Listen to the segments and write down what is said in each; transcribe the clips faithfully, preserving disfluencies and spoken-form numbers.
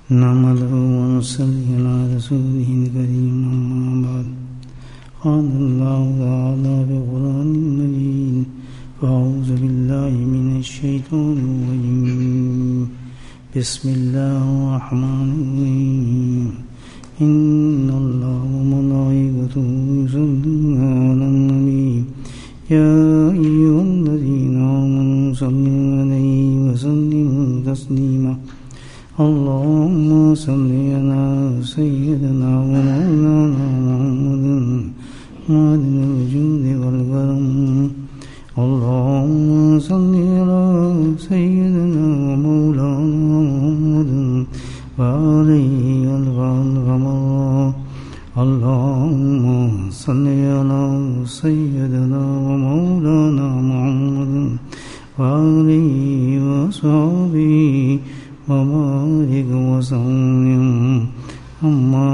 نحمده ونصلي على رسوله الكريم أما بعد قال الله تعالى في القرآن المجيد فأعوذ بالله من الشيطان الرجيم بسم الله الرحمن الرحيم إن الله وملائكته يصلون على النبي يا أيها الذين آمنوا صلوا عليه وسلموا تسليما اللهم صل على سيدنا ومولانا محمد معدن الوجود والكرم اللهم صل على سيدنا ومولانا محمد وعليه الغمر اللهم صل على سيدنا ومولانا محمد وعليه وصحبه وبارك وسلم أما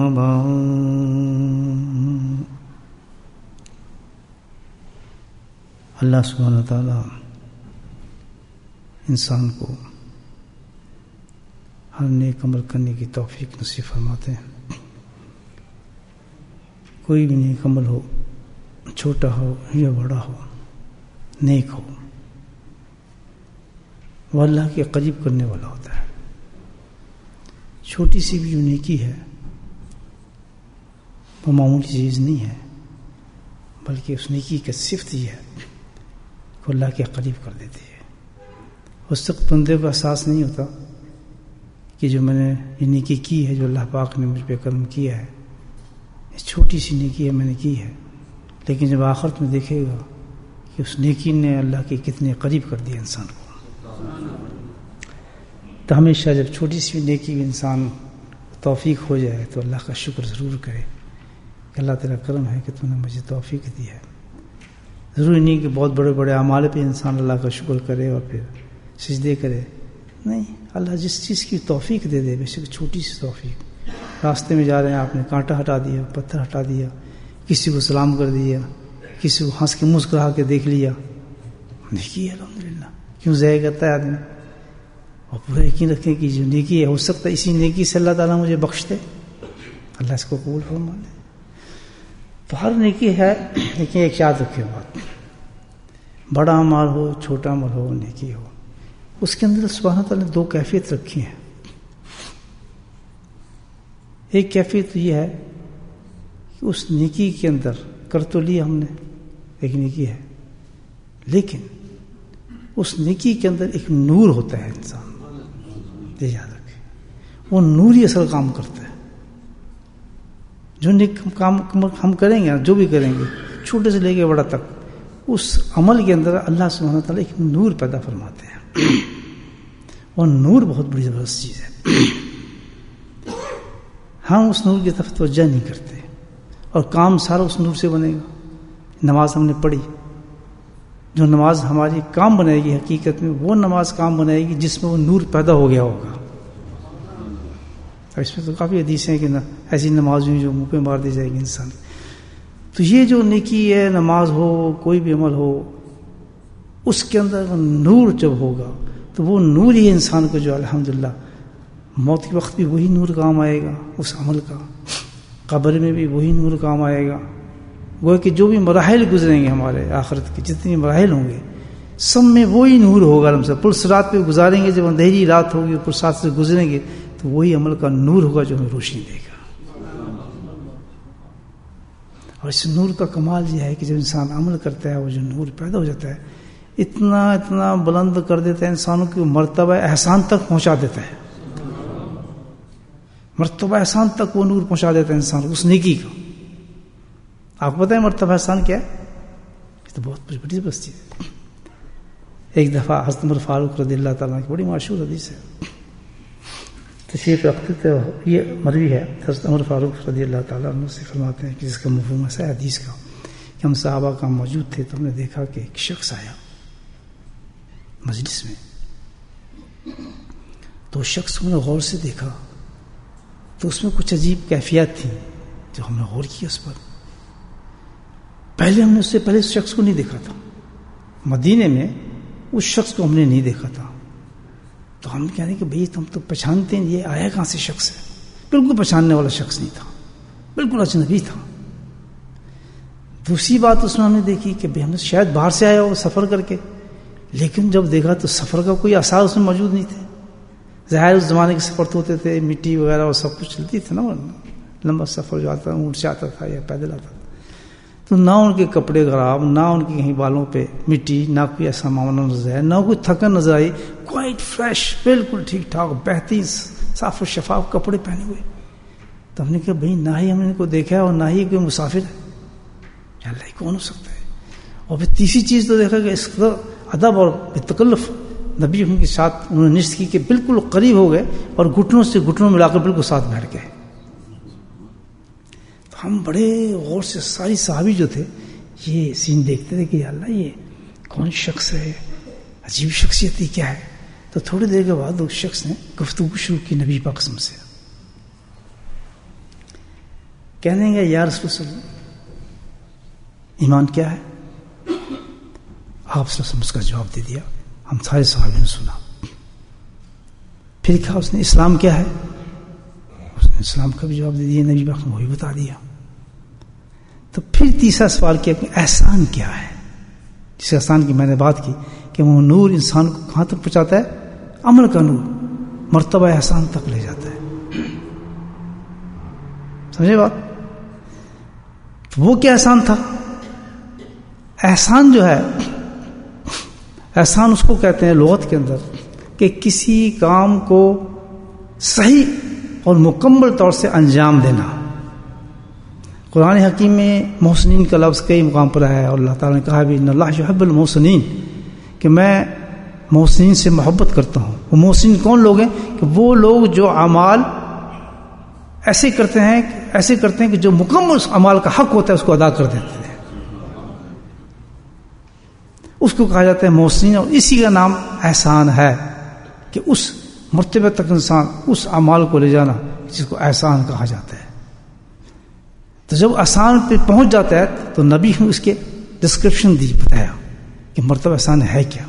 بعد. اللہ سبحانہ وتعالیٰ انسان کو ہر نیک عمل کرنے کی توفیق نصیب فرماتے ہیں. کوئی بھی نیک عمل ہو، چھوٹا ہو یا بڑا ہو، نیک ہو، وہ اللہ کے قریب کرنے والا ہوتا ہے. چھوٹی سی بھی جو نیکی ہے وہ معمولی چیز نہیں ہے، بلکہ اس نیکی کا صفت یہ ہے کہ اللہ کے قریب کر دیتی ہے. اس وقت بندے کو احساس نہیں ہوتا کہ جو میں نے یہ نیکی کی ہے، جو اللہ پاک نے مجھ پہ کرم کیا ہے، یہ چھوٹی سی نیکی ہے میں نے کی ہے، لیکن جب آخرت میں دیکھے گا کہ اس نیکی نے اللہ کے کتنے قریب کر دیا انسان کو. تو ہمیشہ جب چھوٹی سی نیکی انسان توفیق ہو جائے تو اللہ کا شکر ضرور کرے کہ اللہ تیرا کرم ہے کہ تو نے مجھے توفیق دی ہے. ضروری نہیں کہ بہت بڑے بڑے اعمال پہ انسان اللہ کا شکر کرے اور پھر سجدے کرے، نہیں، اللہ جس چیز کی توفیق دے دے، بے شک چھوٹی سی توفیق. راستے میں جا رہے ہیں، آپ نے کانٹا ہٹا دیا، پتھر ہٹا دیا، کسی کو سلام کر دیا، کسی کو ہنس کے مسکرا کے دیکھ لیا، نیکی ہے الحمدللہ. کیوں ضائع کرتا ہے آدمی؟ اور پورا یقین رکھیں کہ جو نیکی ہے ہو سکتا ہے اسی نیکی سے اللہ تعالیٰ مجھے بخش دے، اللہ اس کو قبول فرما لے. تو ہر نیکی ہے، لیکن ایک یاد رکھے بات، بڑا عمل ہو، چھوٹا عمل ہو، نیکی ہو، اس کے اندر سبحانہ تعالیٰ نے دو کیفیت رکھی ہیں. ایک کیفیت یہ ہے کہ اس نیکی کے اندر کر تو لیا ہم نے، ایک نیکی ہے، لیکن اس نیکی کے اندر ایک نور ہوتا ہے انسان، یہ یاد رکھے، وہ نوری اثر کام کرتا ہے. جو نیک کام ہم کریں گے، جو بھی کریں گے، چھوٹے سے لے کے بڑا تک، اس عمل کے اندر اللہ سبحانہ تعالیٰ ایک نور پیدا فرماتے ہیں. اور نور بہت بڑی زبردست چیز ہے. ہم اس نور کی طرف توجہ نہیں کرتے، اور کام سارا اس نور سے بنے گا. نماز ہم نے پڑھی، جو نماز ہماری کام بنائے گی، حقیقت میں وہ نماز کام بنائے گی جس میں وہ نور پیدا ہو گیا ہوگا. اس میں تو کافی حدیث ہیں کہ نہ ایسی نماز ہوئی جو منہ پہ مار دی جائے گی انسان. تو یہ جو نیکی ہے، نماز ہو، کوئی بھی عمل ہو، اس کے اندر نور جب ہوگا تو وہ نور ہی انسان کو جو الحمدللہ موت کے وقت بھی وہی نور کام آئے گا اس عمل کا، قبر میں بھی وہی نور کام آئے گا. وہ کہ جو بھی مراحل گزریں گے ہمارے آخرت کے، جتنے مراحل ہوں گے، سب میں وہی نور ہوگا. ہم سب پل صراط پہ گزاریں گے، جب اندھیری رات ہوگی پل صراط سے گزریں گے تو وہی عمل کا نور ہوگا جو ہمیں روشنی دے گا. اور اس نور کا کمال یہ ہے کہ جب انسان عمل کرتا ہے، وہ جو نور پیدا ہو جاتا ہے، اتنا اتنا بلند کر دیتا ہے انسانوں کی مرتبہ احسان تک پہنچا دیتا ہے. مرتبہ احسان تک وہ نور پہنچا دیتا ہے انسان اس نیکی کا. آپ کو پتہ ہے مرتبہ احسان کیا ہے؟ یہ تو بہت بڑی بستی ہے. ایک دفعہ حضرت عمر فاروق رضی اللہ تعالیٰ کی بڑی مشہور حدیث ہے، تشریف رکھتے تھے، یہ مروی ہے، حضرت عمر فاروق رضی اللہ تعالیٰ عنہ سے فرماتے ہیں کہ جس کا مفہوم ایسا ہے حدیث کا کہ ہم صحابہ کا موجود تھے تو ہم نے دیکھا کہ ایک شخص آیا مجلس میں. تو شخص کو نے غور سے دیکھا تو اس میں کچھ عجیب کیفیات تھیں جو ہم نے غور کیا اس پر. پہلے ہم نے اس سے پہلے اس شخص کو نہیں دیکھا تھا، مدینے میں اس شخص کو ہم نے نہیں دیکھا تھا. تو ہم کہہ رہے ہیں کہ بھئی تم تو پہچانتے ہیں یہ آیا کہاں سے شخص ہے. بالکل پہچاننے والا شخص نہیں تھا, بالکل اجنبی تھا. دوسری بات اس میں ہم نے دیکھی کہ بھئی ہم شاید باہر سے آیا ہو سفر کر کے, لیکن جب دیکھا تو سفر کا کوئی آثار اس میں موجود نہیں تھے. ظاہر اس زمانے کے سفر تو ہوتے تھے, مٹی وغیرہ اور سب کچھ چلتی تھی نا, لمبا سفر جو آتا اونٹ سے آتا تھا یا پیدل آتا تھا. تو نہ ان کے کپڑے خراب, نہ ان کے کہیں بالوں پہ مٹی, نہ کوئی ایسا معاملہ نظر آیا, نہ کوئی تھکن نظر آئی, کوائٹ فریش, بالکل ٹھیک ٹھاک بہترین صاف و شفاف کپڑے پہنے ہوئے. تو ہم نے کہا بھئی نہ ہی ہم نے ان کو دیکھا ہے اور نہ ہی کوئی مسافر ہے, اللہ کون ہو سکتا ہے. اور پھر تیسری چیز تو دیکھا کہ اس کا ادب اور تکلف نبی ان کے ساتھ انہوں نے نشست کی کہ بالکل قریب ہو گئے اور گھٹنوں سے گھٹنوں ملا کر بالکل ساتھ بیٹھ گئے. تو ہم بڑے غور سے ساری صحابی جو تھے یہ سین دیکھتے تھے کہ اللہ یہ کون شخص ہے, عجیب شخصیت ہی کیا ہے. تو تھوڑی دیر کے بعد اس شخص نے گفتگو شروع کی نبی پاک سے, کہنے گا یا رسول اللہ ایمان کیا ہے. آپ صلی اللہ علیہ وسلم اس کا جواب دے دیا, ہم سارے صحابہ نے سنا. پھر کہا اس نے اسلام کیا ہے, اس نے اسلام کا بھی جواب دے دیا, نبی پاک نے وہی بتا دیا. تو پھر تیسرا سوال کیا کہ احسان کیا ہے. جس احسان کی میں نے بات کی کہ وہ نور انسان کو کہاں تک پہنچاتا ہے, عمل کا نور مرتبہ احسان تک لے جاتا ہے. سمجھے بات. تو وہ کیا احسان تھا. احسان جو ہے, احسان اس کو کہتے ہیں لغت کے اندر کہ کسی کام کو صحیح اور مکمل طور سے انجام دینا. قرآن حکیم میں محسنین کا لفظ کئی مقام پر ہے, اور اللہ تعالیٰ نے کہا بھی ان اللہ یحب المحسنین, کہ میں محسنین سے محبت کرتا ہوں. وہ محسنین کون لوگ ہیں کہ وہ لوگ جو اعمال ایسے کرتے ہیں ایسے کرتے ہیں کہ جو مکمل اس اعمال کا حق ہوتا ہے اس کو ادا کر دیتے ہیں, اس کو کہا جاتا ہے محسنین. اور اسی کا نام احسان ہے کہ اس مرتبہ تک انسان اس اعمال کو لے جانا جس کو احسان کہا جاتا ہے. تو جب احسان پہ پہنچ جاتا ہے تو نبی نے اس کے ڈسکرپشن دی, بتایا کہ مرتبہ احسان ہے کیا.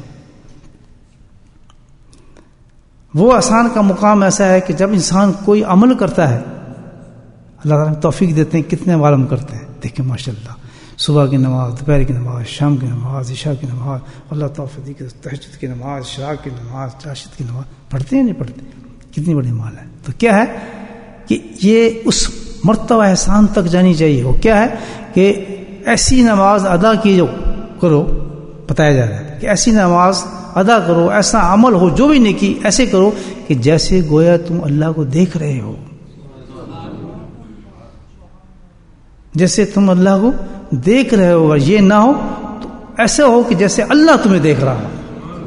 وہ احسان کا مقام ایسا ہے کہ جب انسان کوئی عمل کرتا ہے, اللہ تعالیٰ توفیق دیتے ہیں, کتنے عمل ہم کرتے ہیں. دیکھیں ماشاء اللہ, صبح کی نماز, دوپہر کی نماز, شام کی نماز, عشاء کی نماز, اللہ توفیق کی تہجد کی نماز, اشراق کی نماز, چاشت کی نماز, پڑھتے ہیں نہیں پڑھتے, کتنی بڑی مال ہے. تو کیا ہے کہ یہ اس مرتبہ احسان تک جانی چاہیے. وہ کیا ہے کہ ایسی نماز ادا کی جو کرو, بتایا جا رہا ہے کہ ایسی نماز ادا کرو, ایسا عمل ہو جو بھی نیکی ایسے کرو کہ جیسے گویا تم اللہ کو دیکھ رہے ہو, جیسے تم اللہ کو دیکھ رہے ہو. یہ نہ ہو تو ایسا ہو کہ جیسے اللہ تمہیں دیکھ رہا ہو.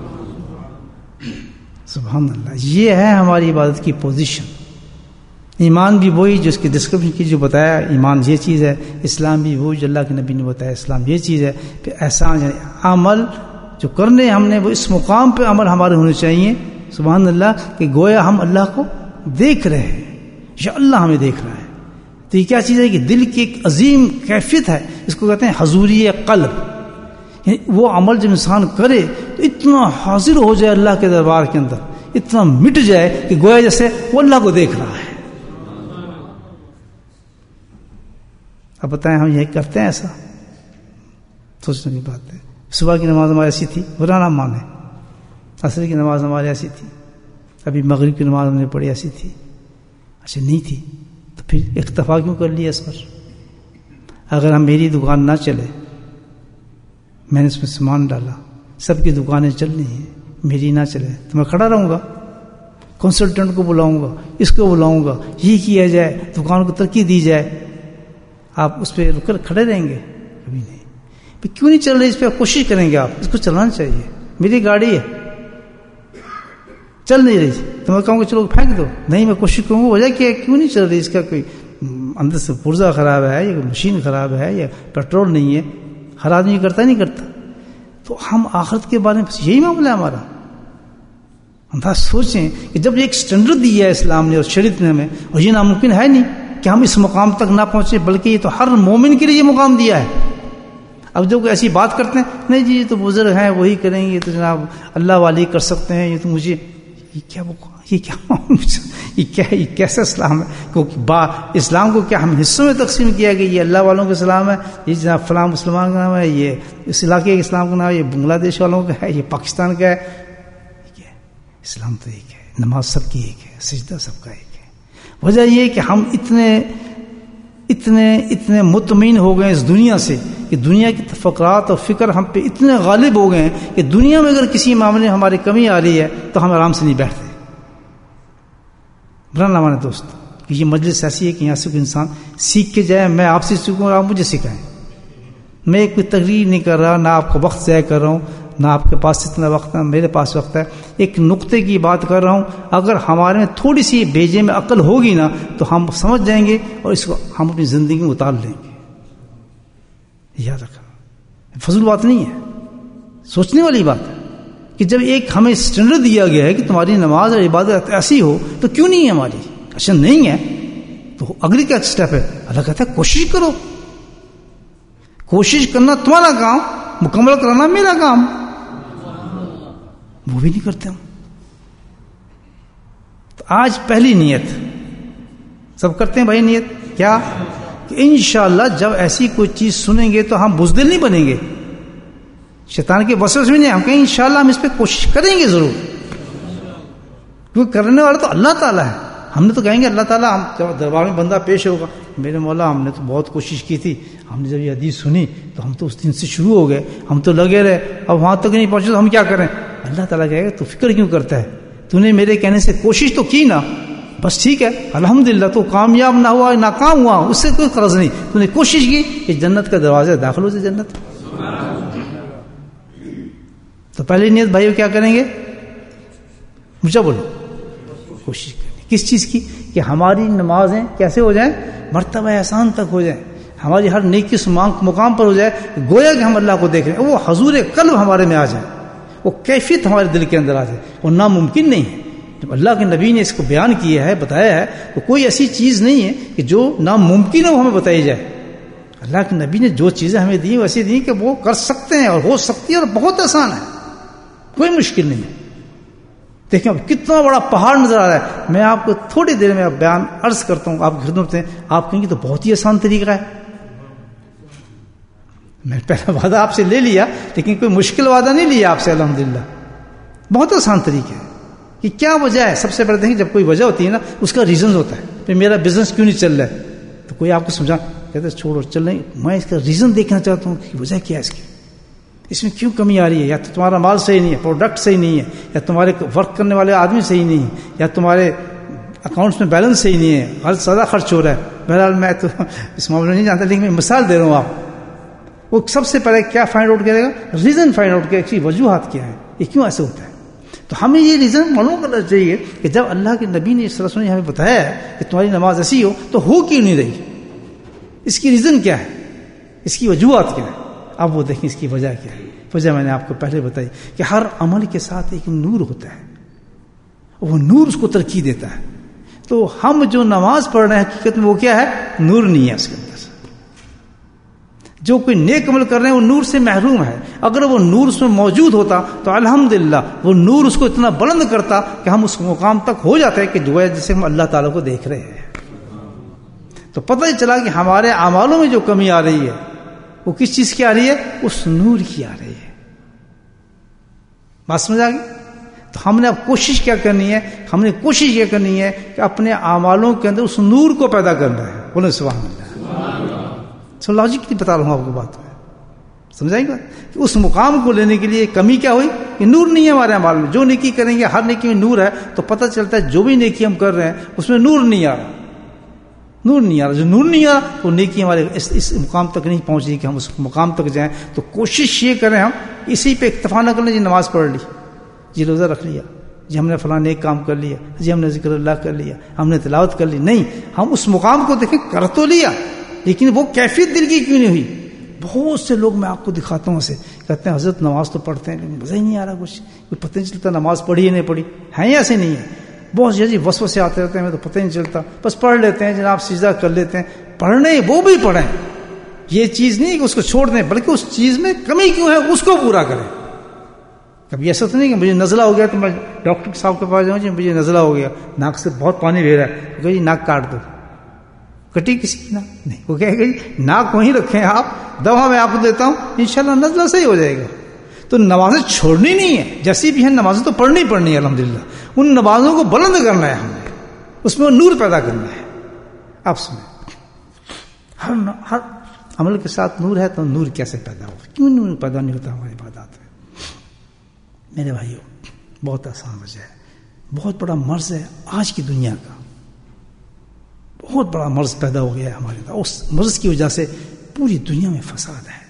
سبحان اللہ. یہ ہے ہماری عبادت کی پوزیشن. ایمان بھی وہی جو اس کی ڈسکرپشن کی جو بتایا, ایمان یہ چیز ہے. اسلام بھی وہی جو اللہ کے نبی نے بتایا, اسلام یہ چیز ہے. پھر احسان یعنی عمل جو کرنے ہم نے وہ اس مقام پہ عمل ہمارے ہونے چاہیے. سبحان اللہ, کہ گویا ہم اللہ کو دیکھ رہے ہیں یا اللہ ہمیں دیکھ رہا ہے. تو یہ کیا چیز ہے کہ دل کی ایک عظیم کیفیت ہے, اس کو کہتے ہیں حضوری قلب. یعنی وہ عمل جب انسان کرے تو اتنا حاضر ہو جائے اللہ کے دربار کے اندر, اتنا مٹ جائے کہ گویا جیسے وہ اللہ کو دیکھ رہا ہے. اب بتائیں ہم یہ کرتے ہیں ایسا؟ سوچنے کی بات ہے. صبح کی نماز ہماری ایسی تھی, برا نہ مانے. عصر کی نماز ہماری ایسی تھی, ابھی مغرب کی نماز ہم نے پڑھی ایسی تھی. اچھا نہیں تھی تو پھر اکتفا کیوں کر لیا اس پر؟ اگر ہم میری دکان نہ چلے, میں نے اس میں سامان ڈالا, سب کی دکانیں چل رہی ہیں, میری نہ چلے تو میں کھڑا رہوں گا, کنسلٹنٹ کو بلاؤں گا, اس کو بلاؤں گا, یہ کیا جائے, دکان کو ترقی دی جائے. آپ اس پہ رک کر کھڑے رہیں گے؟ کبھی نہیں. پھر کیوں نہیں چل رہی؟ اس پہ کوشش کریں گے, آپ اس کو چلانا چاہیے. میری گاڑی ہے چل نہیں رہی تو میں کہوں گا چلو پھینک دو, نہیں میں کوشش کروں گا وجہ کیا ہے کیوں نہیں چل رہی. اس کا کوئی اندر سے پرزہ خراب ہے یا مشین خراب ہے یا پیٹرول نہیں ہے. ہر آدمی کرتا نہیں کرتا. تو ہم آخرت کے بارے میں یہی معاملہ ہے ہمارا. ہم بات سوچیں کہ جب ایک سٹینڈرڈ دیا ہے اسلام نے اور شریعت نے ہمیں, اور یہ ناممکن ہے نہیں کہ ہم اس مقام تک نہ پہنچے, بلکہ یہ تو ہر مومن کے لیے یہ مقام دیا ہے. اب جو ایسی بات کرتے ہیں, نہیں جی یہ تو بزرگ ہیں وہی کریں گے, تو جناب اللہ والی کر سکتے ہیں, یہ تو مجھے یہ کیا وہ یہ کیا یہ کیا یہ کیسا اسلام ہے؟ کیونکہ با اسلام کو کیا ہم حصوں میں تقسیم کیا کہ یہ اللہ والوں کا اسلام ہے، یہ جناب فلاں مسلمان کا نام ہے، یہ اس علاقے کے اسلام کا نام ہے، یہ بنگلہ دیش والوں کا ہے، یہ پاکستان کا ہے. یہ اسلام تو ایک ہے، نماز سب کی ایک ہے، سجدہ سب کا ایک ہے. وجہ یہ کہ ہم اتنے اتنے اتنے مطمئن ہو گئے اس دنیا سے کہ دنیا کی تفکرات اور فکر ہم پہ اتنے غالب ہو گئے ہیں کہ دنیا میں اگر کسی معاملے میں ہماری کمی آ رہی ہے تو ہم آرام سے نہیں بیٹھتے. برا نہ مانے دوست کہ یہ مجلس ایسی ہے کہ یہاں سے کوئی انسان سیکھ کے جائے. میں آپ سے سیکھوں اور آپ مجھے سکھائیں. میں کوئی تقریر نہیں کر رہا، نہ آپ کا وقت ضائع کر رہا ہوں، نہ آپ کے پاس اتنا وقت ہے، میرے پاس وقت ہے. ایک نقطے کی بات کر رہا ہوں. اگر ہمارے میں تھوڑی سی بھیجے میں عقل ہوگی نا تو ہم سمجھ جائیں گے اور اس کو ہم اپنی زندگی میں اتار لیں گے. یاد رکھنا فضول بات نہیں ہے، سوچنے والی بات ہے کہ جب ایک ہمیں اسٹینڈرڈ دیا گیا ہے کہ تمہاری نماز اور عبادت ایسی ہو تو کیوں نہیں ہے ہماری؟ اچھا نہیں ہے تو اگلی کیا اسٹیپ ہے؟ اللہ کہتا ہے کوشش کرو. کوشش کرنا تمہارا کام، مکمل کرانا میرا کام. وہ بھی نہیں کرتے ہم. تو آج پہلی نیت سب کرتے ہیں بھائی. نیت کیا کہ انشاءاللہ جب ایسی کوئی چیز سنیں گے تو ہم بزدل نہیں بنیں گے. شیطان کے وسوسے میں نہیں، ہم کہیں انشاءاللہ ہم اس پہ کوشش کریں گے ضرور، کیونکہ کرنے والا تو اللہ تعالیٰ ہے. ہم نے تو کہیں گے اللہ تعالیٰ، ہم جب دربار میں بندہ پیش ہوگا میرے مولا ہم نے تو بہت کوشش کی تھی، ہم نے جب یہ حدیث سنی تو ہم تو اس دن سے شروع ہو گئے، ہم تو لگے رہے، اب وہاں تک نہیں پہنچے تو ہم کیا کریں؟ اللہ تعالیٰ کہے گا تو فکر کیوں کرتا ہے؟ تو نے میرے کہنے سے کوشش تو کی نا، بس ٹھیک ہے الحمدللہ. تو کامیاب نہ ہوا ناکام ہوا اس سے کوئی قرض نہیں، تو نے کوشش کی کہ جنت کا دروازہ داخل ہو جائے جنت. تو پہلی نیت بھائیو کیا کریں گے؟ مجھے بولو. کوشش کریں کس چیز کی؟ کہ ہماری نمازیں کیسے ہو جائیں؟ مرتبہ احسان تک ہو جائیں، ہماری ہر نیکی اس مقام پر ہو جائے گویا کہ ہم اللہ کو دیکھ رہے ہیں. وہ حضور قلب ہمارے میں آ جائے، وہ کیفیت ہمارے دل کے اندر آ جائے. وہ ناممکن نہیں ہے. جب اللہ کے نبی نے اس کو بیان کیا ہے، بتایا ہے، تو کوئی ایسی چیز نہیں ہے کہ جو ناممکن ہے وہ ہمیں بتائی جائے. اللہ کے نبی نے جو چیزیں ہمیں دی ویسے دی کہ وہ کر سکتے ہیں اور ہو سکتی ہے اور بہت آسان ہے، کوئی مشکل نہیں ہے. دیکھیں اب کتنا بڑا پہاڑ نظر آ رہا ہے. میں آپ کو تھوڑی دیر میں بیان عرض کرتا ہوں آپ کی خدمت میں، آپ کہیں گے تو بہت ہی آسان طریقہ ہے. میں پہلا وعدہ آپ سے لے لیا لیکن کوئی مشکل وعدہ نہیں لیا آپ سے. الحمدللہ بہت آسان طریقہ ہے. کہ کیا وجہ ہے؟ سب سے پہلے دیکھیں جب کوئی وجہ ہوتی ہے نا اس کا ریزن ہوتا ہے. پھر میرا بزنس کیوں نہیں چل رہا ہے تو کوئی آپ کو سمجھا کہتے چھوڑو چل رہی، میں اس کا ریزن دیکھنا چاہتا ہوں کہ وجہ کیا ہے اس کی، اس میں کیوں کمی آ رہی ہے. یا تو تمہارا مال صحیح نہیں ہے، پروڈکٹ صحیح نہیں ہے، یا تمہارے ورک کرنے والے آدمی صحیح نہیں ہے، یا تمہارے اکاؤنٹس میں بیلنس صحیح نہیں ہے، ہر زیادہ خرچ ہو رہا ہے. بہرحال میں تو اس معاملے میں نہیں جانتا لیکن میں مثال دے رہا ہوں. آپ وہ سب سے پہلے کیا فائنڈ آؤٹ کرے گا؟ ریزن فائنڈ آؤٹ کرے گا، وجوہات کیا ہے، یہ کیوں ایسے ہوتا ہے. تو ہمیں یہ ریزن معلوم کرنا چاہیے کہ جب اللہ کے نبی نے اس طرح سے ہمیں بتایا ہے کہ تمہاری نماز ایسی ہو تو ہو کیوں نہیں رہی، اس کی ریزن کیا ہے، اس کی وجوہات کیا ہے. اب وہ دیکھیں اس کی وجہ کیا ہے. وجہ میں نے آپ کو پہلے بتائی کہ ہر عمل کے ساتھ ایک نور ہوتا ہے، وہ نور اس کو ترقی دیتا ہے. تو ہم جو نماز پڑھ رہے ہیں حقیقت میں وہ کیا ہے؟ نور نہیں ہے اس کے اندر. جو کوئی نیک عمل کر رہے ہیں وہ نور سے محروم ہے. اگر وہ نور اس میں موجود ہوتا تو الحمدللہ وہ نور اس کو اتنا بلند کرتا کہ ہم اس مقام تک ہو جاتے کہ جو ہے جسے ہم اللہ تعالیٰ کو دیکھ رہے ہیں. تو پتہ ہی چلا کہ ہمارے اعمالوں میں جو کمی آ رہی ہے وہ کس چیز کی آ رہی ہے؟ اس نور کی آ رہی ہے. بات سمجھ آ گئی؟ تو ہم نے اب کوشش کیا کرنی ہے؟ ہم نے کوشش یہ کرنی ہے کہ اپنے اعمالوں کے اندر اس نور کو پیدا کرنا ہے. بولے سبحان اللہ. سو لاجک نہیں بتا رہا ہوں آپ کو بات میں، سمجھائیں گے کہ اس مقام کو لینے کے لیے کمی کیا ہوئی کہ نور نہیں ہے ہمارے اعمال میں. جو نیکی کریں گے ہر نیکی میں نور ہے تو پتہ چلتا ہے جو بھی نیکی ہم کر رہے ہیں اس میں نور نہیں آ رہا، نور نہیں آ رہا. جو نور نہیں آ رہا وہ نیکی ہمارے اس, اس مقام تک نہیں پہنچ رہی کہ ہم اس مقام تک جائیں. تو کوشش یہ کریں ہم اسی پہ اکتفا نہ کریں جی نماز پڑھ لی، جی روزہ رکھ لیا، جی ہم نے فلاں نیک کام کر لیا، جی ہم نے ذکر اللہ کر لیا، ہم نے تلاوت کر لی. نہیں، ہم اس مقام کو دیکھیں کر تو لیا لیکن وہ کیفیت دل کی کیوں نہیں ہوئی. بہت سے لوگ میں آپ کو دکھاتا ہوں اسے کہتے ہیں حضرت نماز تو پڑھتے ہیں لیکن مزہ ہی نہیں آ رہا، کچھ کوئی پتہ نہیں چلتا نماز پڑھی یا نہیں پڑھی. ہیں یا ایسے نہیں ہے؟ بہت جی وسوسے آتے رہتے ہیں، ہمیں تو پتہ نہیں چلتا، بس پڑھ لیتے ہیں جناب، سجدہ کر لیتے ہیں. پڑھنے وہ بھی پڑھیں، یہ چیز نہیں کہ اس کو چھوڑ دیں، بلکہ اس چیز میں کمی کیوں ہے اس کو پورا کریں. کبھی ایسا تو نہیں کہ مجھے نزلہ ہو گیا تو میں ڈاکٹر صاحب کے پاس جاؤں جی مجھے نزلہ ہو گیا, ناک سے بہت پانی بہ رہا ہے, کہ جی ناک کاٹ دو, کٹی کسی کی ناک نہیں, وہ کہے گا جی ناک وہیں رکھیں آپ, دوا میں آپ کو دیتا ہوں انشاءاللہ نزلہ صحیح ہو جائے گا. تو نمازیں چھوڑنی نہیں ہے, جیسی بھی ہیں نمازیں تو پڑھنی پڑھنی ہے الحمدللہ, ان نمازوں کو بلند کرنا ہے ہم نے, اس میں نور پیدا کرنا ہے. آپ سنیں, ہر ہر عمل کے ساتھ نور ہے تو نور کیسے پیدا ہوگا, کیوں نور پیدا نہیں ہوتا ہماری عبادات میں؟ میرے بھائیوں بہت آسان وجہ ہے, بہت بڑا مرض ہے آج کی دنیا کا, بہت بڑا مرض پیدا ہو گیا ہے ہمارے اندر, اس مرض کی وجہ سے پوری دنیا میں فساد ہے.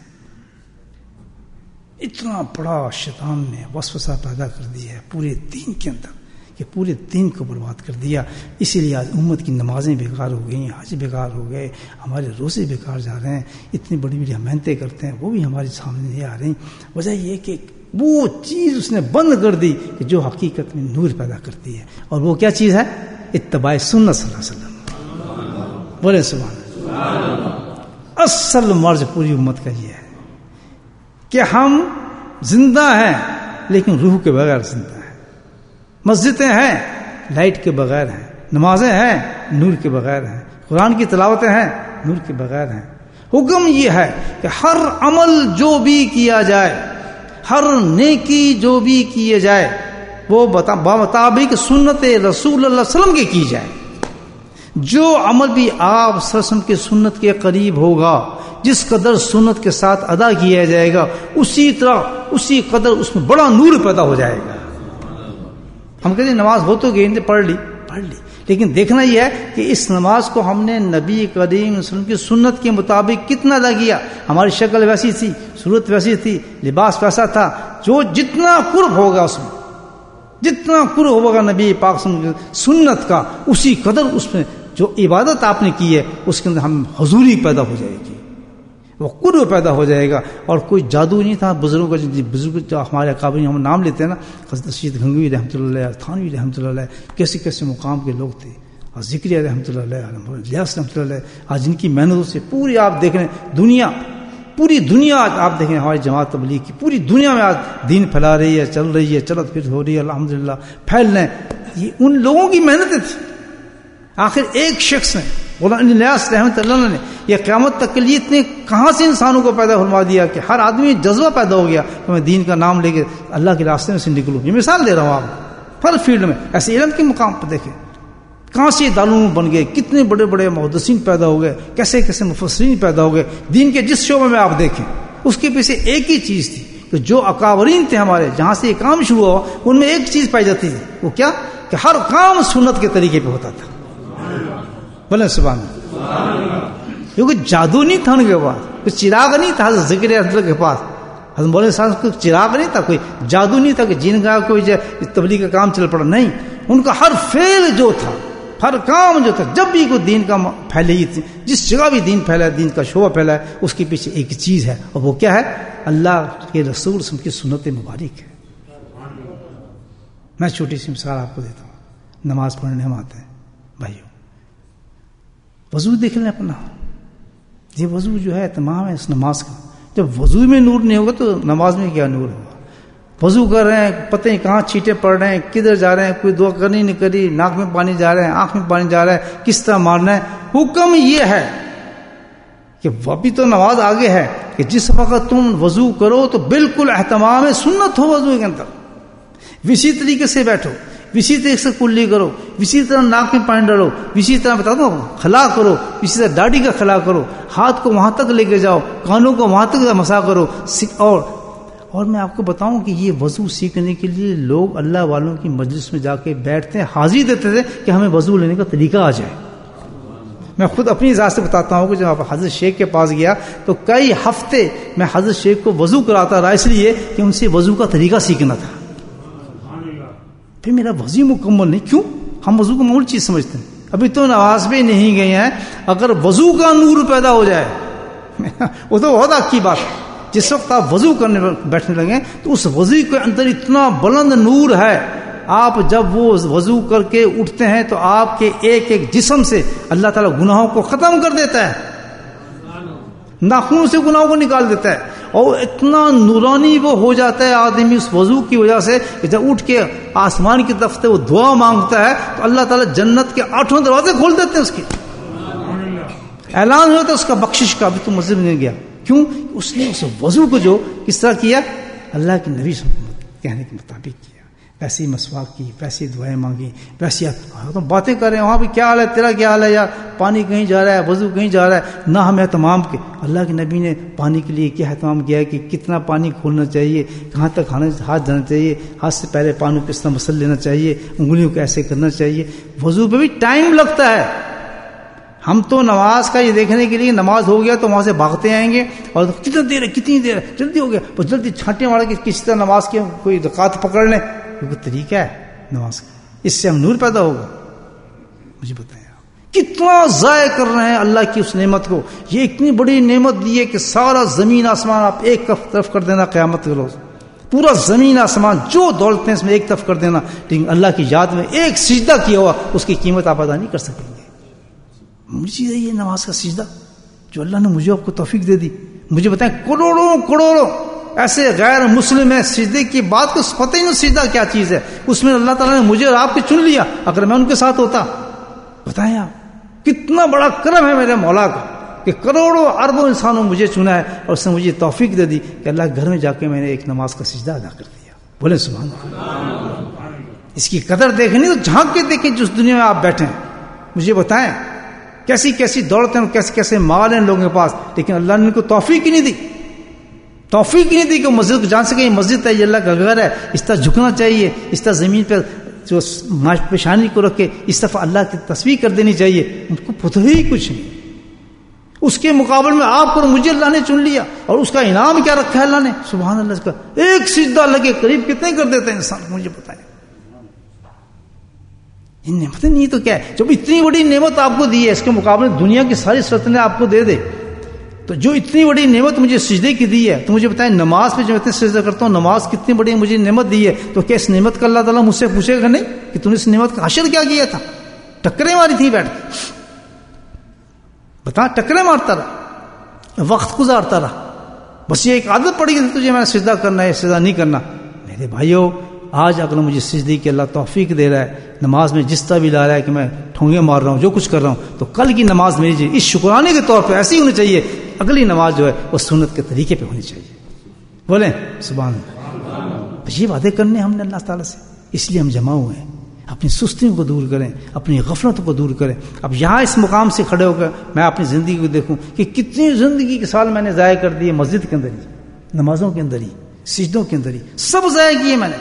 اتنا بڑا شیطان نے وسوسہ پیدا کر دیا ہے پورے دین کے اندر کہ پورے دین کو برباد کر دیا. اسی لیے آج امت کی نمازیں بیکار ہو گئی, حج بیکار ہو گئے, ہمارے روزے بیکار جا رہے ہیں, اتنی بڑی بڑی محنتیں کرتے ہیں وہ بھی ہمارے سامنے نہیں آ رہی. وجہ یہ کہ وہ چیز اس نے بند کر دی کہ جو حقیقت میں نور پیدا کرتی ہے, اور وہ کیا چیز ہے؟ اتباع سنت صلی اللہ علیہ وسلم. بولے سبحان اللہ. اصل مرض پوری امت کا یہ ہے کہ ہم زندہ ہیں لیکن روح کے بغیر زندہ ہیں. مسجدیں ہیں لائٹ کے بغیر ہیں, نمازیں ہیں نور کے بغیر ہیں, قرآن کی تلاوتیں ہیں نور کے بغیر ہیں. حکم یہ ہے کہ ہر عمل جو بھی کیا جائے, ہر نیکی جو بھی کیے جائے, وہ بمطابق سنت رسول اللہ صلی اللہ علیہ وسلم کی کی جائے. جو عمل بھی آپ صلی اللہ علیہ وسلم کی سنت کے قریب ہوگا, جس قدر سنت کے ساتھ ادا کیا جائے گا, اسی طرح اسی قدر اس میں بڑا نور پیدا ہو جائے گا. ہم کہتے ہیں نماز ہو تو گئی, پڑھ لی پڑھ لی لیکن دیکھنا یہ ہے کہ اس نماز کو ہم نے نبی کریم صلی اللہ علیہ وسلم کی سنت کے مطابق کتنا ادا کیا. ہماری شکل ویسی تھی, صورت ویسی تھی, لباس ویسا تھا, جو جتنا قرب ہوگا اس میں, جتنا قرب ہوگا نبی پاک صلی اللہ علیہ وسلم کی سنت کا, اسی قدر اس میں جو عبادت آپ نے کی ہے اس کے اندر ہم حضوری پیدا ہو جائے گی, وہ قرب پیدا ہو جائے گا. اور کوئی جادو نہیں تھا. بزرگوں کا بزرگ جو ہمارے اکابرین ہم نام لیتے ہیں نا, حضرت رشید گنگوی رحمۃ اللہ علیہ, تھانوی رحمۃ اللہ علیہ, کیسے کیسے مقام کے لوگ تھے, اور ذکریہ رحمۃ اللہ علیہ, الیاس رحمۃ اللہ علیہ, آج جن کی محنتوں سے پوری آپ دیکھ رہے ہیں دنیا, پوری دنیا آج آپ دیکھیں ہماری جماعت تبلیغ کی پوری دنیا میں آج دین پھیلا رہی ہے, چل رہی ہے, چلت پھر ہو رہی ہے الحمدللہ, پھیل رہے ہیں. یہ ان لوگوں کی محنتیں تھیں. آخر ایک شخص نے مولانا الیاس رحمۃ اللہ نے یہ قیامت تک کے لیے اتنے کہاں سے انسانوں کو پیدا فرما دیا کہ ہر آدمی جذبہ پیدا ہو گیا کہ میں دین کا نام لے کے اللہ کے راستے میں سے نکلوں. یہ مثال دے رہا ہوں آپ, ہر فیلڈ میں ایسے علم کے مقام پر دیکھیں کہاں سے دارالعلوم بن گئے, کتنے بڑے بڑے محدثین پیدا ہو گئے, کیسے کیسے مفسرین پیدا ہو گئے. دین کے جس شعبے میں آپ دیکھیں اس کے پیچھے ایک ہی چیز تھی کہ جو اکابرین تھے ہمارے, جہاں سے یہ کام شروع ہوا ان میں ایک چیز پائی جاتی تھی, وہ کیا کہ ہر کام سنت کے طریقے پہ ہوتا تھا. بولے سبحان اللہ. کیونکہ جادو نہیں تھا ان کے پاس, کوئی چراغ نہیں تھا حضرت ذکر اللہ کے پاس, حضرت مولانا صاحب کو چراغ نہیں تھا, کوئی جادو نہیں تھا کہ جن کا کوئی تبلیغ کا کام چل پڑا, نہیں. ان کا ہر فعل جو تھا, ہر کام جو تھا, جب بھی کوئی دین کا پھیلے ہی تھی, جس جگہ بھی دین پھیلا ہے, دین کا شعبہ پھیلا ہے, اس کے پیچھے ایک چیز ہے, اور وہ کیا ہے؟ اللہ کے رسول کی سنت مبارک ہے. میں چھوٹی سی مثال آپ کو دیتا ہوں. نماز پڑھنے ہم آتے ہیں بھائیوں, وضو دیکھ لیں اپنا, یہ وضو جو ہے تمام ہے اس نماز کا. جب وضو میں نور نہیں ہوگا تو نماز میں کیا نور ہوگا؟ وضو کر رہے ہیں, پتہ نہیں کہاں چھینٹے پڑ رہے ہیں, کدھر جا رہے ہیں, کوئی دعا کرنی نہیں کری, ناک میں پانی جا رہے ہیں, آنکھ میں پانی جا رہا ہے, کس طرح مارنا ہے. حکم یہ ہے کہ ابھی تو نماز آگے ہے کہ جس وقت تم وضو کرو تو بالکل اہتمام سنت ہو وضو کے اندر, اسی طریقے سے بیٹھو, اسی طریقے سے کلی کرو, اسی طرح ناک میں پانی ڈالو, اسی طرح بتا دو خلا کرو, اسی طرح داڑھی کا خلا کرو, ہاتھ کو وہاں تک لے کے جاؤ, کانوں کو وہاں تک مسا کرو. اور اور میں آپ کو بتاؤں کہ یہ وضو سیکھنے کے لیے لوگ اللہ والوں کی مجلس میں جا کے بیٹھتے ہیں, حاضری دیتے تھے کہ ہمیں وضو لینے کا طریقہ آ جائے. میں خود اپنی ذات سے بتاتا ہوں کہ جب آپ حضرت شیخ کے پاس گیا تو کئی ہفتے میں حضرت شیخ کو وضو کراتا رہا, اس لیے کہ ان سے وضو کا طریقہ سیکھنا تھا. پھر میرا وضو مکمل نہیں, کیوں؟ ہم وضو کو معمولی چیز سمجھتے ہیں. ابھی تو نماز بھی نہیں گئے ہیں, اگر وضو کا نور پیدا ہو جائے وہ تو بہت اچھی بات ہے. جس وقت آپ وضو کرنے بیٹھنے لگے تو اس وضو کے اندر اتنا بلند نور ہے, آپ جب وہ وضو کر کے اٹھتے ہیں تو آپ کے ایک ایک جسم سے اللہ تعالیٰ گناہوں کو ختم کر دیتا ہے, ناخنوں سے گناہوں کو نکال دیتا ہے, اور اتنا نورانی وہ ہو جاتا ہے آدمی اس وضو کی وجہ سے کہ جب اٹھ کے آسمان کی طرف سے وہ دعا مانگتا ہے تو اللہ تعالیٰ جنت کے آٹھوں دروازے کھول دیتے ہیں. اس کے اعلان ہوتا ہے اس کا بخشش کا. ابھی تو مسجد میں نہیں گیا, کیوں؟ اس نے اس وضو کو جو کس طرح کیا, اللہ کے نبی کہنے کے مطابق کیا, ویسی مسواک کی, ویسی دعائیں مانگی, ویسی تو باتیں کر رہے ہیں وہاں پہ کیا حال ہے, تیرا کیا حال ہے یار, پانی کہیں جا رہا ہے, وضو کہیں جا رہا ہے, نہ ہمیں اہتمام کے. اللہ کے نبی نے پانی کے لیے کیا اہتمام کیا ہے کہ کتنا پانی کھولنا چاہیے, کہاں تک ہاتھ جانا چاہیے, ہاتھ سے پہلے پانی کو کس طرح مسل لینا چاہیے, انگلیوں کو ایسے کرنا چاہیے. وضو پہ بھی ٹائم لگتا ہے. ہم تو نماز کا یہ دیکھنے کے لیے نماز ہو گیا تو وہاں سے بھاگتے آئیں گے اور کتنا دیر ہے کتنی دیر ہے, جلدی ہو گیا, بس جلدی چھانٹے مارا کہ کس طرح نماز کے کوئی رکعت پکڑ لیں. کیونکہ طریقہ ہے نماز کا, اس سے ہم نور پیدا ہوگا. مجھے بتائیں آپ کتنا ضائع کر رہے ہیں اللہ کی اس نعمت کو. یہ اتنی بڑی نعمت دی ہے کہ سارا زمین آسمان آپ ایک طرف کر دینا قیامت کے روز, پورا زمین آسمان جو دولتیں اس میں ایک طرف کر دینا, لیکن اللہ کی یاد میں ایک سجدہ کیا ہوا اس کی قیمت آپ ادا نہیں کر سکیں گے. مجھے یہ نماز کا سجدہ جو اللہ نے مجھے آپ کو توفیق دے دی. مجھے بتائیں کروڑوں کروڑوں ایسے غیر مسلم ہیں سجدے کی بات کو پتہ ہی نہیں سجدہ کیا چیز ہے. اس میں اللہ تعالیٰ نے مجھے اور آپ کو چن لیا. اگر میں ان کے ساتھ ہوتا, بتائیں آپ کتنا بڑا کرم ہے میرے مولا کا کہ کروڑوں اربوں انسانوں مجھے چنا ہے اور اس نے مجھے توفیق دے دی کہ اللہ کے گھر میں جا کے میں نے ایک نماز کا سجدہ ادا کر دیا. بولے سبحان اللہ. اس کی قدر دیکھنی تو جھانک کے دیکھیں جس دنیا میں آپ بیٹھے ہیں. مجھے بتائیں کیسی کیسی دولت ہیں, کیسے کیسے مال ہیں لوگوں کے پاس, لیکن اللہ نے ان کو توفیق ہی نہیں دی. توفیق ہی نہیں دی کہ مسجد کو جان سکے یہ مسجد ہے, یہ اللہ کا گھر ہے, اس طرح جھکنا چاہیے, اس طرح زمین پہ جو پیشانی کو رکھ کے اس طرح اللہ کی تصویر کر دینی چاہیے. ان کو پتہ ہی کچھ نہیں. اس کے مقابل میں آپ کو مجھے اللہ نے چن لیا اور اس کا انعام کیا رکھا ہے اللہ نے. سبحان اللہ. اس کا ایک سجدہ اللہ کے قریب کتنے کر دیتے ہیں انسان کو, مجھے بتائیں. یہ نعمت نہیں تو کیا ہے, جب اتنی بڑی نعمت آپ کو دی ہے, اس کے مقابلے دنیا کی ساری سلطنتیں آپ کو دے دے, تو جو اتنی بڑی نعمت مجھے سجدے کی دی ہے, تو مجھے بتائیں نماز پہ جو اتنے سجدہ کرتا ہوں, نماز کتنی بڑی مجھے نعمت دی ہے, تو کیا اس نعمت کا اللہ تعالیٰ مجھ سے پوچھے گا نہیں کہ تم نے اس نعمت کا حشر کیا کیا تھا؟ ٹکریں ماری تھی بیٹھ کے, بتا ٹکریں مارتا رہا, وقت گزارتا رہا, بس یہ ایک عادت پڑی گئی تجھے میں سجدہ کرنا ہے, سجدہ نہیں کرنا. میرے بھائیو آج اگر مجھے سجدے کی اللہ توفیق دے رہا ہے, نماز میں جس طرح بھی لا رہا ہے کہ میں ٹھونگے مار رہا ہوں, جو کچھ کر رہا ہوں, تو کل کی نماز میری جی اس شکرانے کے طور پہ ایسی ہونی چاہیے, اگلی نماز جو ہے وہ سنت کے طریقے پہ ہونی چاہیے. بولیں سبحان اللہ. یہ وعدے کرنے ہم نے اللہ تعالیٰ سے, اس لیے ہم جمع ہوئے ہیں. اپنی سستیوں کو دور کریں, اپنی غفلتوں کو دور کریں. اب یہاں اس مقام سے کھڑے ہو کر میں اپنی زندگی کو دیکھوں کہ کتنی زندگی کے سال میں نے ضائع کر دیے مسجد کے اندر ہی, نمازوں کے اندر ہی, سجدوں کے اندر ہی, سب ضائع کیے میں نے.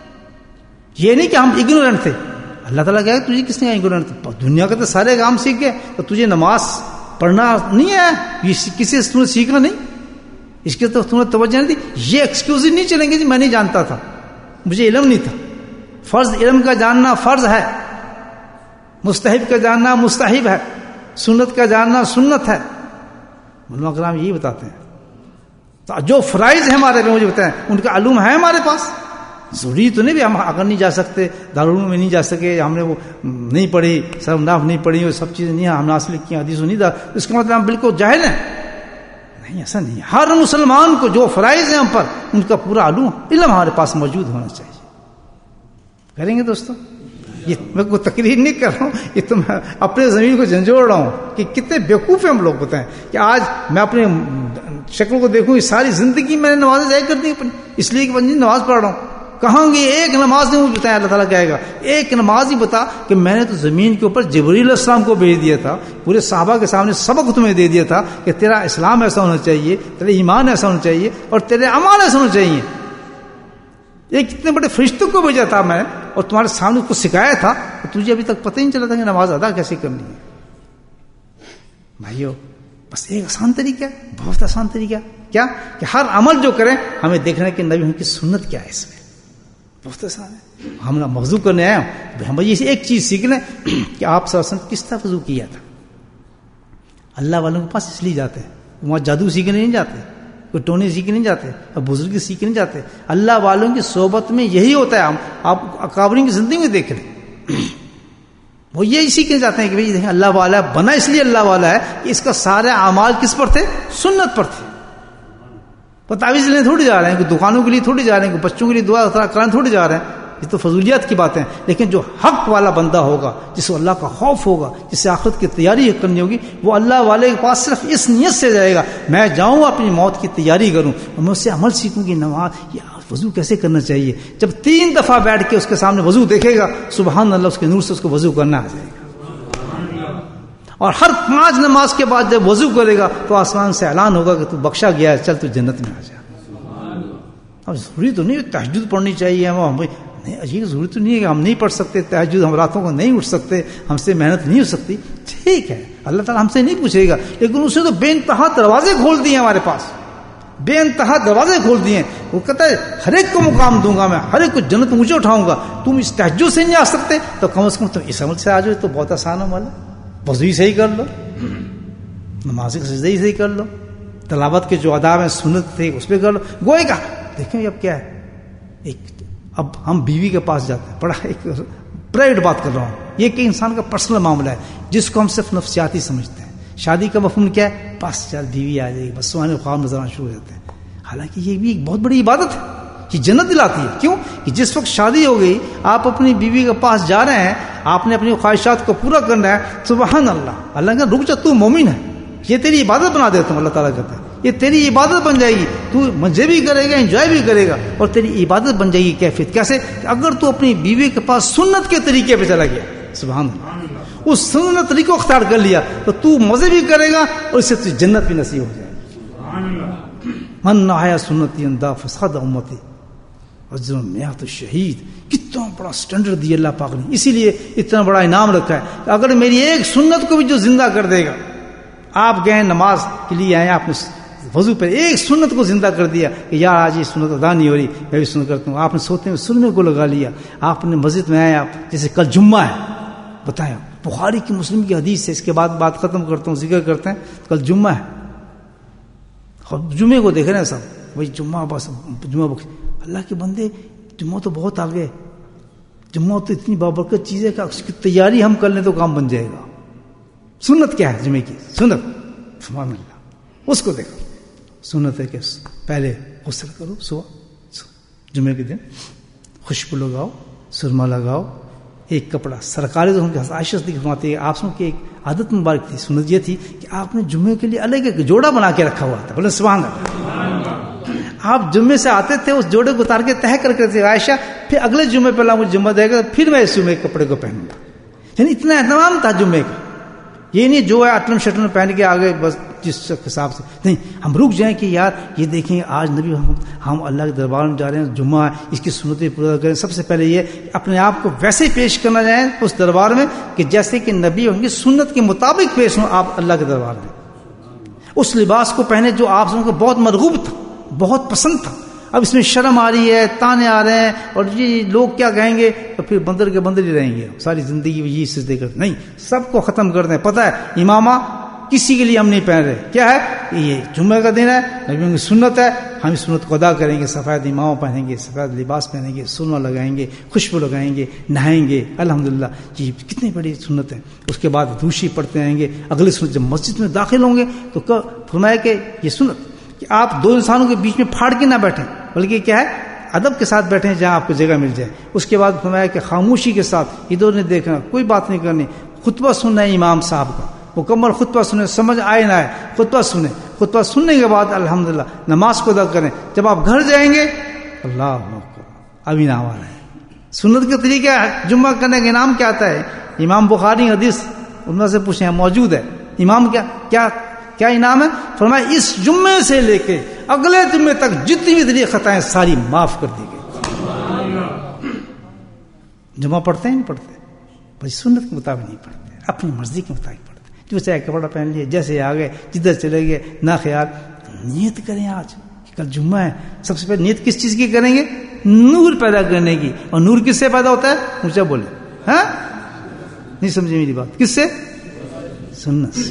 یہ نہیں کہ ہم اگنورنٹ تھے. اللہ تعالیٰ کہا تجھے کس نے اگنورنٹ تھا؟ دنیا کے تو سارے کام سیکھ گئے, تو تجھے نماز پڑھنا نہیں ہے, یہ کسی سے تمہیں سیکھنا نہیں, اس کے تو تمہیں توجہ نہیں دی. یہ ایکسکیوز نہیں چلیں گے جی میں نہیں جانتا تھا, مجھے علم نہیں تھا. فرض علم کا جاننا فرض ہے, مستحب کا جاننا مستحب ہے, سنت کا جاننا سنت ہے. علماء کرام یہی بتاتے ہیں. تو جو فرائض ہیں ہمارے پہ مجھے بتائیں, ان کا علوم ہے ہمارے پاس. ضروری تو نہیں بھی ہم اگر نہیں جا سکتے, دارالعلوم میں نہیں جا سکے, ہم نے وہ نہیں پڑھی, سرم ناف نہیں پڑھی, وہ سب چیزیں نہیں ہم نے حاصل کی, حدیث نہیں دا, اس کا مطلب ہم بالکل جاہل ہیں نہیں. ایسا نہیں. ہر مسلمان کو جو فرائض ہیں ہم پر, ان کا پورا علوم علم ہمارے پاس موجود ہونا چاہیے. کریں گے دوستوں؟ یہ میں کوئی تقریر نہیں کر رہا ہوں, یہ تو میں اپنے زمین کو جھنجھوڑ رہا ہوں کہ کتنے بیوقوف ہیں ہم لوگ. بتائیں کہ آج میں اپنے شکل کو دیکھوں, ساری زندگی میں نے نمازیں ضائع کر دی اپنی, اس لیے کہ نماز پڑھ رہا ہوں. کہاں گی ایک نماز نہیں مجھے بتایا, اللہ تعالیٰ کہے گا ایک نماز ہی بتا کہ میں نے تو زمین کے اوپر جبریل علیہ السلام کو بھیج دیا تھا, پورے صحابہ کے سامنے سبق تمہیں دے دیا تھا کہ تیرا اسلام ایسا ہونا چاہیے, تیرا ایمان ایسا ہونا چاہیے, اور تیرے اعمال ایسا ہونا چاہیے. ایک کتنے بڑے فرشتوں کو بھیجا تھا میں, اور تمہارے سامنے کو سکھایا تھا, اور تجھے ابھی تک پتہ ہی نہیں چلا تھا کہ نماز ادا کیسے کرنی ہے. بھائیو بس ایک آسان طریقہ ہے, بہت آسان طریقہ, کیا کہ ہر عمل جو کریں ہمیں دیکھنا ہے کہ نبی کی سنت کیا ہے. اس میں بہت آسان ہے. ہم وضو کرنے آئے ہیں, ہم یہ ایک چیز سیکھ لیں کہ آپ صلی اللہ علیہ وسلم کس طرح وضو کیا تھا. اللہ والوں کے پاس اس لیے جاتے ہیں, وہاں جادو سیکھنے نہیں جاتے, کوئی ٹونے سیکھنے نہیں جاتے, اور بزرگ سیکھنے نہیں جاتے. اللہ والوں کی صحبت میں یہی ہوتا ہے. ہم آپ اکابرین کی زندگی میں دیکھ لیں, وہ یہی سیکھنے جاتے ہیں کہ بھائی دیکھیں اللہ والا بنا اس لیے اللہ والا ہے کہ اس کا سارے اعمال کس پر تھے؟ سنت پر تھے. وہ تعویذ لینے تھوڑی جا رہے ہیں، کوئی دکانوں کے لیے تھوڑی جا رہے ہیں، کوئی بچوں کے لیے دعا کرانے تھوڑی جا رہے ہیں، یہ تو فضولیات کی باتیں ہیں. لیکن جو حق والا بندہ ہوگا، جس کو اللہ کا خوف ہوگا، جس سے آخرت کی تیاری کرنی ہوگی، وہ اللہ والے کے پاس صرف اس نیت سے جائے گا میں جاؤں اپنی موت کی تیاری کروں اور میں اس سے عمل سیکھوں کہ نماز وضو کیسے کرنا چاہیے. جب تین دفعہ بیٹھ کے اس کے سامنے وضو دیکھے گا، سبحان اللہ، اس کے نور سے اس کو وضو کرنا آ جائے گا. اور ہر پانچ نماز کے بعد جب وضو کرے گا تو آسمان سے اعلان ہوگا کہ تو بخشا گیا ہے، چل تو جنت میں آ جا. اب ضروری تو نہیں تہجد پڑھنی چاہیے، ہم نہیں، یہ ضروری تو نہیں ہے کہ ہم نہیں پڑھ سکتے تہجد، ہم راتوں کو نہیں اٹھ سکتے، ہم سے محنت نہیں ہو سکتی. ٹھیک ہے، اللہ تعالیٰ ہم سے نہیں پوچھے گا، لیکن اسے تو بے انتہا دروازے کھول دیے ہمارے پاس، بے انتہا دروازے کھول دیے. وہ کہتا ہے ہر ایک کو مقام دوں گا میں، ہر ایک کو جنت مجھے اٹھاؤں گا. تم اس تہجد سے نہیں آ سکتے تو کم از کم تم اس عمل سے آ جاؤ، تو بہت آسان عمل ہے. وضو ہی صحیح کر لو، نماز کا سجدہ ہی صحیح کر لو، تلاوت کے جو آداب ہیں سنت تھے اس پہ کر لو. گوئے گا دیکھیں اب کیا ہے، ایک اب ہم بیوی کے پاس جاتے ہیں، بڑا ایک پرائیویٹ بات کر رہا ہوں، یہ کہ انسان کا پرسنل معاملہ ہے جس کو ہم صرف نفسیاتی سمجھتے ہیں. شادی کا مفہوم کیا ہے؟ بس چل بیوی آ جائے گی، بس سونے خواب نظر آنا شروع ہو جاتے ہیں. حالانکہ یہ بھی ایک بہت بڑی عبادت ہے، یہ جنت دلاتی ہے. کیوں کہ جس وقت شادی ہو گئی، آپ اپنی بیوی کے پاس جا رہے ہیں، آپ نے اپنی خواہشات کو پورا کرنا ہے. سبحان اللہ، اللہ کا رک جا، تو مومن ہے، یہ تیری عبادت بنا دیتا ہوں. اللہ تعالیٰ کہتا ہے یہ تیری عبادت بن جائے گی، تو مزے بھی کرے گا، انجوائے بھی کرے گا، اور تیری عبادت بن جائے گی. کیفیت کیسے؟ اگر تو اپنی بیوی کے پاس سنت کے طریقے پہ چلا گیا، سبحان اللہ، اس سنت طریقے کو اختیار کر لیا، تو تو مزے بھی کرے گا اور اس سے تجھے جنت بھی نصیب ہو جائے گی. من نحیا سنتی اندا فساد امتی اجر میات الشہید. کتنا بڑا سٹینڈرڈ دیا اللہ پاک نے، اسی لیے اتنا بڑا انعام رکھا ہے کہ اگر میری ایک سنت کو بھی جو زندہ کر دے گا، آپ گئے نماز کے لیے آئے، آپ نے وضو پہ ایک سنت کو زندہ کر دیا کہ یار آج یہ سنت ادا نہیں ہو رہی، میں بھی سنت کرتا ہوں. آپ نے سوتے میں سننے کو لگا لیا، آپ نے مسجد میں آئے، آپ جیسے کل جمعہ ہے، بتائیں بخاری کی مسلم کی حدیث ہے، اس کے بعد بات ختم کرتا ہوں، ذکر کرتے ہیں. کل جمعہ ہے، جمعے کو دیکھ رہے ہیں سب، وہی جمعہ بس جمعہ بخش. اللہ کے بندے، جمعہ تو بہت آگے، جمعہ تو اتنی بابرکت چیز ہے کہ اس کی تیاری ہم کر لیں تو کام بن جائے گا. سنت کیا ہے جمعے کی؟ سنت سبحان اللہ، اس کو دیکھو. سنت ہے کہ پہلے غسل کرو صبح جمعے کے دن، خوشبو لگاؤ، سرما لگاؤ، ایک کپڑا. سرکار عائشہ صدیقہ فرماتی ہے آپ سن کی ایک عادت مبارک تھی، سنت یہ تھی کہ آپ نے جمعے کے لیے الگ ایک جوڑا بنا کے رکھا ہوا تھا. بولے سبحان اللہ. آپ جمعے سے آتے تھے، اس جوڑے کو اتار کے تہہ کر کے تھے عائشہ، پھر اگلے جمعے پہ اللہ مجھے جمعہ دے گا پھر میں اس جمعے کے کپڑے کو پہنوں گا. یعنی اتنا اہتمام تھا جمعے کا. یہ نہیں جو ہے اٹلم شٹلم پہن کے آگے بس جس حساب سے نہیں، ہم رک جائیں کہ یار یہ دیکھیں آج نبی ہم, ہم اللہ کے دربار میں جا رہے ہیں، جمعہ ہے، اس کی سنتیں پورا کریں. سب سے پہلے یہ اپنے آپ کو ویسے پیش کرنا جائیں اس دربار میں کہ جیسے کہ نبی ان کی سنت کے مطابق پیش ہوں آپ اللہ کے دربار میں. اس لباس کو پہنے جو آپ سن کو بہت مرغوب تھا، بہت پسند تھا. اب اس میں شرم آ رہی ہے، تانے آ رہے ہیں، اور یہ لوگ کیا کہیں گے، تو پھر بندر کے بندر ہی رہیں گے ساری زندگی میں. یہ سجدے کرتے نہیں، سب کو ختم کر دیں. پتہ ہے امامہ کسی کے لیے ہم نہیں پہن رہے. کیا ہے؟ یہ جمعہ کا دن ہے، نبیوں کی سنت ہے، ہم اس سنت کو ادا کریں گے. سفید امامہ پہنیں گے، سفید لباس پہنیں گے، سرما لگائیں گے، خوشبو لگائیں گے، نہائیں گے. الحمدللہ یہ کتنی بڑی سنت ہے. اس کے بعد دوشی پڑھتے رہیں گے. اگلی سنت جب مسجد میں داخل ہوں گے تو فرمایا کہ یہ سنت کہ آپ دو انسانوں کے بیچ میں پھاڑ کے نہ بیٹھیں، بلکہ کیا ہے ادب کے ساتھ بیٹھیں جہاں آپ کو جگہ مل جائے. اس کے بعد فرمایا کہ خاموشی کے ساتھ ادھر نہیں دیکھنا، کوئی بات نہیں کرنی. خطبہ سننا ہے امام صاحب کا، مکمل خطبہ سنیں، سمجھ آئے نہ آئے خطبہ سنیں. خطبہ سننے کے بعد الحمدللہ نماز کو ادا کریں. جب آپ گھر جائیں گے اللہ اکبر، ابھی نام آ رہا ہے. سنت کا طریقہ جمعہ کرنے کا انعام کیا آتا ہے؟ امام بخاری حدیث ان میں سے پوچھیں موجود ہے. امام کیا کیا کیا انعام ہے؟ فرمایا اس جمعے سے لے کے اگلے جمعے تک جتنی بھی تیری خطائیں ساری معاف کر دی گئی. جمعہ پڑھتے ہیں نہیں پڑھتے، بھائی سنت کے مطابق نہیں پڑھتے، اپنی مرضی کے مطابق پڑھتے. جو چاہے کپڑا پہن لیے، جیسے آ گئے، جدھر چلے گئے، نہ خیال. نیت کریں آج کل جمعہ ہے. سب سے پہلے نیت کس چیز کی کریں گے؟ نور پیدا کرنے کی. اور نور کس سے پیدا ہوتا ہے؟ اونچا بولے. ہاں نہیں سمجھے میری بات؟ کس سے؟ سنت سے.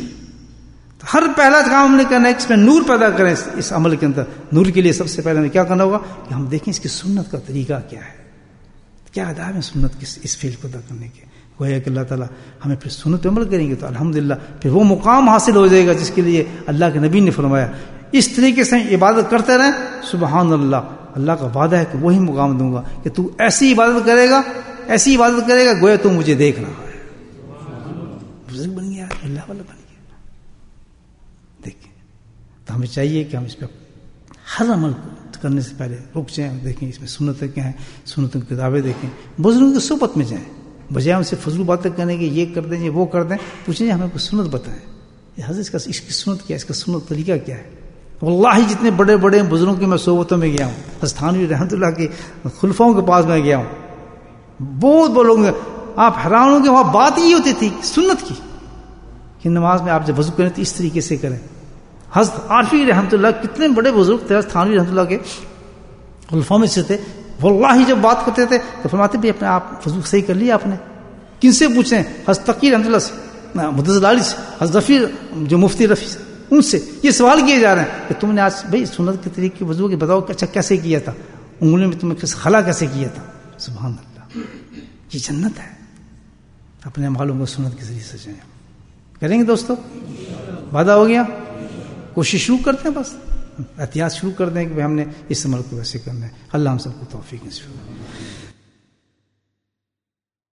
ہر پہلا کام ہم نے کرنا ہے اس میں نور پیدا کریں. اس عمل کے اندر نور کے لیے سب سے پہلے ہمیں کیا کرنا ہوگا کہ ہم دیکھیں اس کی سنت کا طریقہ کیا ہے، کیا آداب ہے سنت کے اس فیل کو ادا کرنے کے. گویا کہ اللہ تعالیٰ ہمیں پھر سنت عمل کریں گے تو الحمدللہ پھر وہ مقام حاصل ہو جائے گا جس کے لیے اللہ کے نبی نے فرمایا اس طریقے سے عبادت کرتے رہیں. سبحان اللہ, اللہ کا وعدہ ہے کہ وہی مقام دوں گا کہ تو ایسی عبادت کرے گا, ایسی عبادت کرے گا گویا تو مجھے دیکھ رہا ہے. بزرگ بن گیا, اللہ والا بن گیا. دیکھیں تو ہمیں چاہیے کہ ہم اس پہ ہر عمل کو کرنے سے پہلے رک جائیں, دیکھیں اس میں سنتیں کیا ہیں, سنتوں کی کتابیں دیکھیں, بزرگوں کی صحبت میں جائیں, بجائے ان سے فضول باتیں کرنے کی, یہ کر دیں یہ وہ کر دیں, پوچھیں ہمیں کوئی سنت بتائیں, حضرت کا اس کی سنت کیا ہے, اس کا سنت طریقہ کیا ہے. واللہ جتنے بڑے بڑے بزرگوں کی میں صحبتوں میں گیا ہوں, حضرت تھانوی رحمۃ اللہ کے خلفاؤں کے پاس میں گیا ہوں, بہت بڑے لوگ, آپ حیران ہوں گے وہاں بات یہ ہوتی تھی سنت کی کہ نماز میں آپ جب وضو کریں تو اس طریقے سے کریں. حضرت عارفی رحمۃ اللہ کتنے بڑے بزرگ تھے, حضرت تھانوی رحمۃ اللہ کے خلفاؤں میں سے تھے, واللہ جب بات کرتے تھے تو فرماتے بھی اپنے آپ وضو صحیح کر لیا آپ نے, کن سے پوچھیں, حضرت تقی رحمۃ اللہ سے, مدثر علی سے, حضرت رفیع جو مفتی رفیع سے, ان سے یہ سوال کیے جا رہے ہیں کہ تم نے آج بھائی سنت کے طریقے وضو کے بتاؤ کہ اچھا کیسے کیا تھا, انگلیوں میں تم نے خلا کیسے کیا تھا. سبحان اللہ, یہ جنت ہے. اپنے معلوم کو سنت کے ذریعے سے جائیں. کریں گے دوستو, وعدہ ہو گیا. کوشش شروع کرتے ہیں, بس احتیاط شروع کر دیں کہ ہم نے اس عمل کو ویسے کرنا ہے. اللہ ہم سب کو توفیق نصیب فرمائے.